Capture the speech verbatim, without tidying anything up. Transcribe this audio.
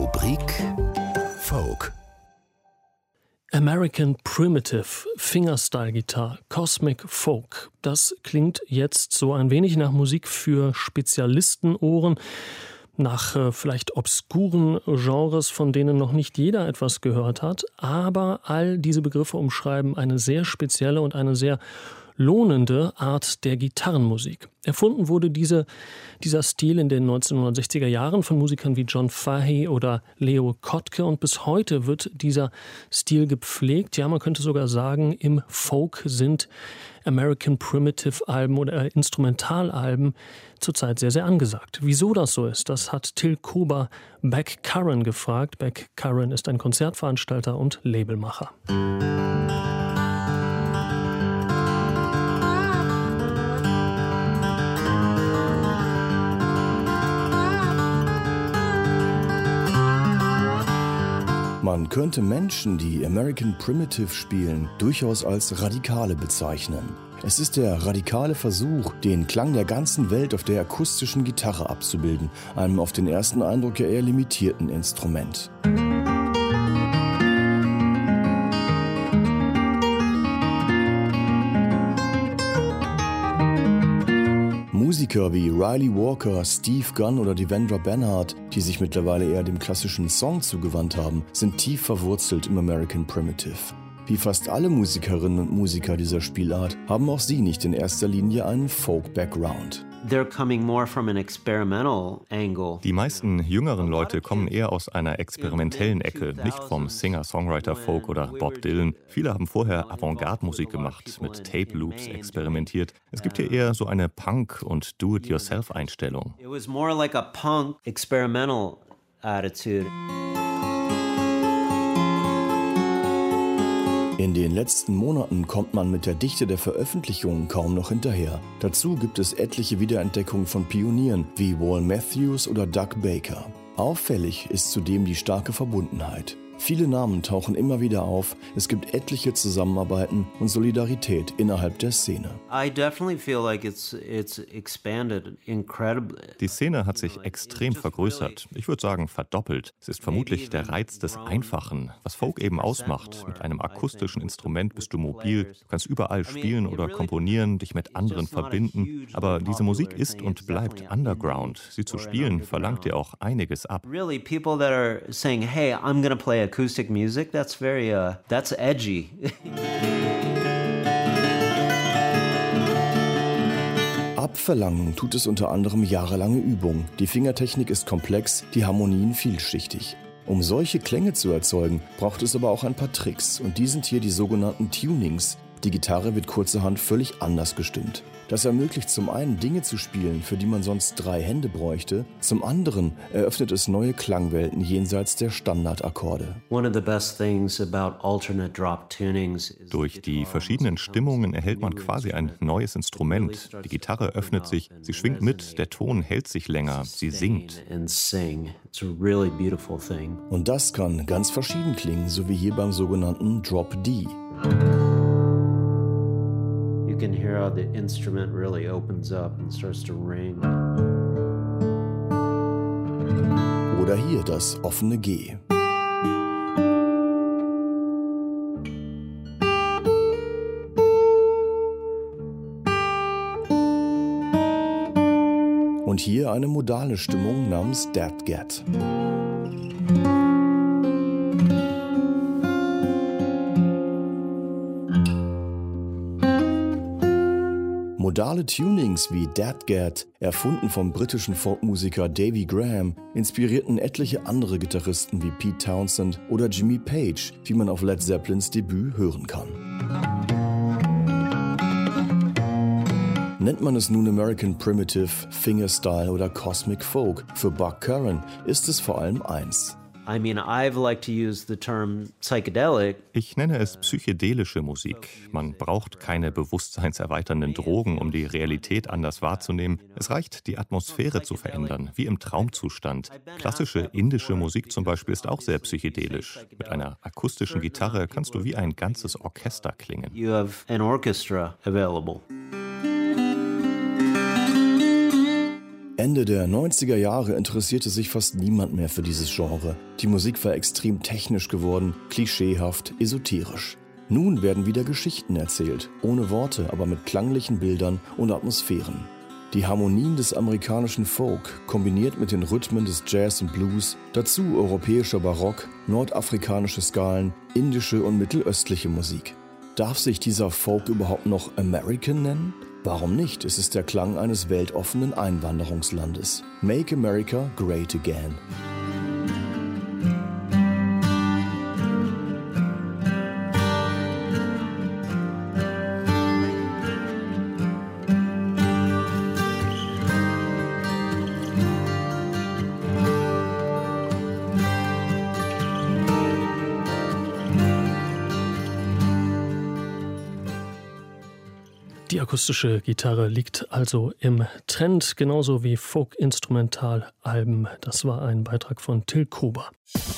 Rubrik Folk. American Primitive, Fingerstyle-Gitarre, Cosmic Folk. Das klingt jetzt so ein wenig nach Musik für Spezialistenohren, nach äh, vielleicht obskuren Genres, von denen noch nicht jeder etwas gehört hat. Aber all diese Begriffe umschreiben eine sehr spezielle und eine sehr lohnende Art der Gitarrenmusik. Erfunden wurde diese, dieser Stil in den neunzehnhundertsechziger Jahren von Musikern wie John Fahey oder Leo Kottke und bis heute wird dieser Stil gepflegt. Ja, man könnte sogar sagen, im Folk sind American Primitive Alben oder Instrumentalalben zurzeit sehr, sehr angesagt. Wieso das so ist, das hat Till Kober Beck Curran gefragt. Beck Curran ist ein Konzertveranstalter und Labelmacher. Man könnte Menschen, die American Primitive spielen, durchaus als Radikale bezeichnen. Es ist der radikale Versuch, den Klang der ganzen Welt auf der akustischen Gitarre abzubilden, einem auf den ersten Eindruck ja eher limitierten Instrument. Musiker wie Riley Walker, Steve Gunn oder Devendra Banhart, die sich mittlerweile eher dem klassischen Song zugewandt haben, sind tief verwurzelt im American Primitive. Wie fast alle Musikerinnen und Musiker dieser Spielart haben auch sie nicht in erster Linie einen Folk-Background. Die meisten jüngeren Leute kommen eher aus einer experimentellen Ecke, nicht vom Singer-Songwriter-Folk oder Bob Dylan. Viele haben vorher Avantgarde-Musik gemacht, mit Tape-Loops experimentiert. Es gibt hier eher so eine Punk- und Do-it-yourself-Einstellung. It was more like a punk experimental attitude. In den letzten Monaten kommt man mit der Dichte der Veröffentlichungen kaum noch hinterher. Dazu gibt es etliche Wiederentdeckungen von Pionieren wie Wal Matthews oder Doug Baker. Auffällig ist zudem die starke Verbundenheit. Viele Namen tauchen immer wieder auf, es gibt etliche Zusammenarbeiten und Solidarität innerhalb der Szene. I definitely feel like it's it's expanded incredibly. Die Szene hat sich extrem vergrößert. Ich würde sagen verdoppelt. Es ist vermutlich der Reiz des Einfachen, was Folk eben ausmacht. Mit einem akustischen Instrument bist du mobil, du kannst überall spielen oder komponieren, dich mit anderen verbinden. Aber diese Musik ist und bleibt underground. Sie zu spielen verlangt dir auch einiges ab. Really, people that are saying, "Hey, I'm gonna play acoustic music," that's very uh that's edgy. Abverlangen tut es unter anderem jahrelange Übung. Die Fingertechnik ist komplex, die Harmonien vielschichtig. Um solche Klänge zu erzeugen, braucht es aber auch ein paar Tricks und die sind hier die sogenannten Tunings. Die Gitarre wird kurzerhand völlig anders gestimmt. Das ermöglicht zum einen Dinge zu spielen, für die man sonst drei Hände bräuchte, zum anderen eröffnet es neue Klangwelten jenseits der Standardakkorde. Durch die verschiedenen Stimmungen erhält man quasi ein neues Instrument. Die Gitarre öffnet sich, sie schwingt mit, der Ton hält sich länger, sie singt. Und das kann ganz verschieden klingen, so wie hier beim sogenannten Drop D. You can hear how the instrument really opens up and starts to ring. Oder hier das offene G. Und hier eine modale Stimmung namens Dadgat. Modale Tunings wie Dadgat, erfunden vom britischen Folkmusiker Davy Graham, inspirierten etliche andere Gitarristen wie Pete Townshend oder Jimmy Page, wie man auf Led Zeppelins Debüt hören kann. Nennt man es nun American Primitive, Fingerstyle oder Cosmic Folk, für Buck Curran ist es vor allem eins. I mean, I've liked to use the term psychedelic. Ich nenne es psychedelische Musik. Man braucht keine bewusstseinserweiternden Drogen, um die Realität anders wahrzunehmen. Es reicht, die Atmosphäre zu verändern, wie im Traumzustand. Klassische indische Musik zum Beispiel ist auch sehr psychedelisch. Mit einer akustischen Gitarre kannst du wie ein ganzes Orchester klingen. You have an orchestra available. Ende der neunziger Jahre interessierte sich fast niemand mehr für dieses Genre. Die Musik war extrem technisch geworden, klischeehaft, esoterisch. Nun werden wieder Geschichten erzählt, ohne Worte, aber mit klanglichen Bildern und Atmosphären. Die Harmonien des amerikanischen Folk, kombiniert mit den Rhythmen des Jazz und Blues, dazu europäischer Barock, nordafrikanische Skalen, indische und mittelöstliche Musik. Darf sich dieser Folk überhaupt noch American nennen? Warum nicht? Es ist der Klang eines weltoffenen Einwanderungslandes. Make America Great Again. Die akustische Gitarre liegt also im Trend, genauso wie Folk-Instrumentalalben. Das war ein Beitrag von Till Kober.